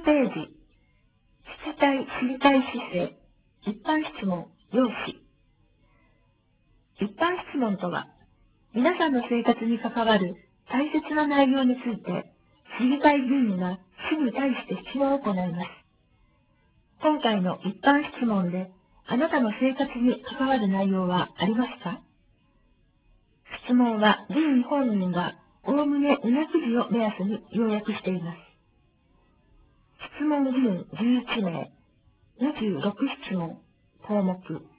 ページ、聞きたい、知りたい姿勢、一般質問、要旨。一般質問とは、皆さんの生活に関わる大切な内容について、知りたい議員が主に対して質問を行います。今回の一般質問で、あなたの生活に関わる内容はありますか？質問は議員本人がおおむね200字を目安に要約しています。質問議員11名、26質問、項目。